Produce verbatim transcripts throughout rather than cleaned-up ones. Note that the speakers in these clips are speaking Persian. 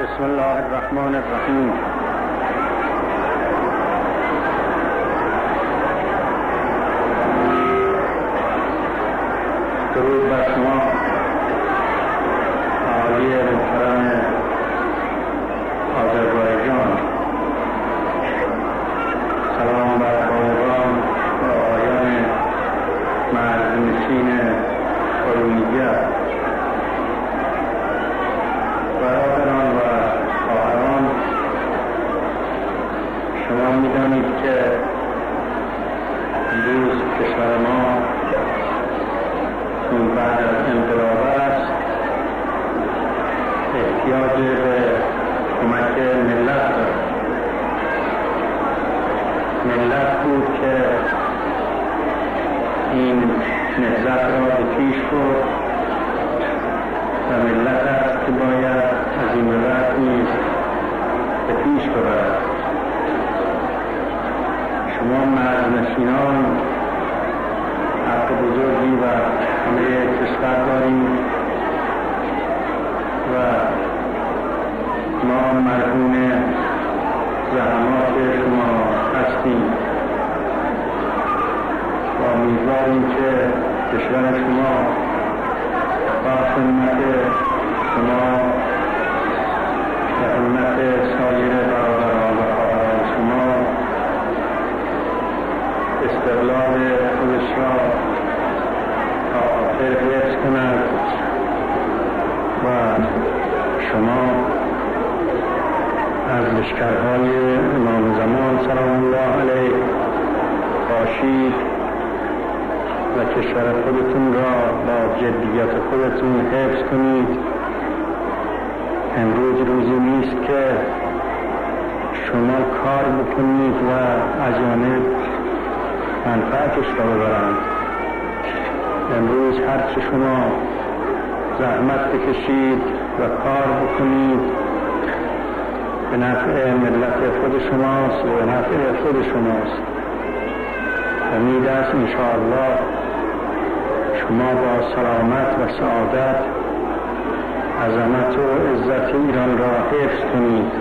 بسم الله الرحمن الرحیم. درود بر شما اهالی محترم آذربایجان. سلام بر فائقان و آقایان مرزنشین ارومیه، برادران و خواهران. شما می‌دانید که امروز کشور ما چون بعد از انقلاب است، احتیاج به کمک ملت دارد. ملت بود که این نهضت را به پیش برد و ملت است که باید از این ملت نیز به پیش ببرد. شما مرزنشینان حق بزرگی و همه کشور داریم و ما مرهون زحمات شما هستیم و امیدواریم که کشور شما با خدمت شما و خدمت سایر برادران و خواهران شما استقلال خودش را تا آخر حفظ کند و شما از لشکرهای امام زمان سلام الله علیه باشید و کشور خودتون را با جدیت خودتون حفظ کنید. امروز روزی نیست که شما کار بکنید و از جانب منفعتش را ببرند. امروز هرچه شما زحمت بکشید و کار بکنید به نفع ملت خود شماست و به نفع خود شماست. امید است انشاءالله شما با سلامت و سعادت عظمت و عزت ایران را حفظ کنید.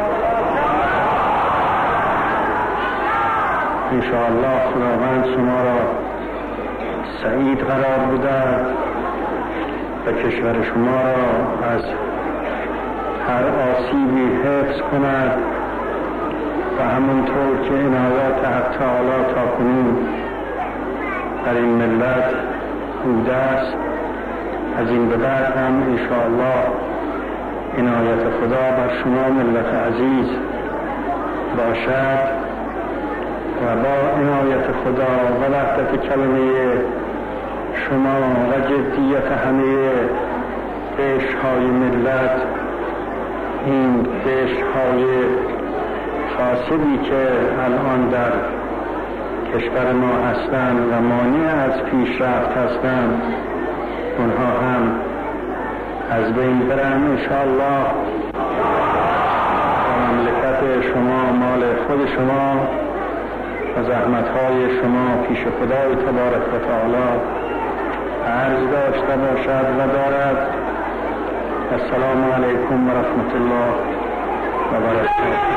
انشاءالله خداوند شما را سعید قرار بدهد و کشور شما را از هر آسیبی حفظ کند و همونطور که عنایات حق تعالی تاکنون در این ملت بوده است، از این به بعد هم انشاءالله عنایت خدا بر شما ملت عزیز باشد و با عنایت خدا و وحدت کلمه شما و جدیت همه عشق‌های ملت، این عشق‌های فاسدی که الان در کشور ما هستند و مانع از پیشرفت هستند، اونها هم از بین برن انشاءالله و مملکت شما مال خود شما و زحمت‌های شما پیش خدای تبارک و تعالی عرض داشته باشد و دارد. السلام علیکم و رحمت الله و برکاته.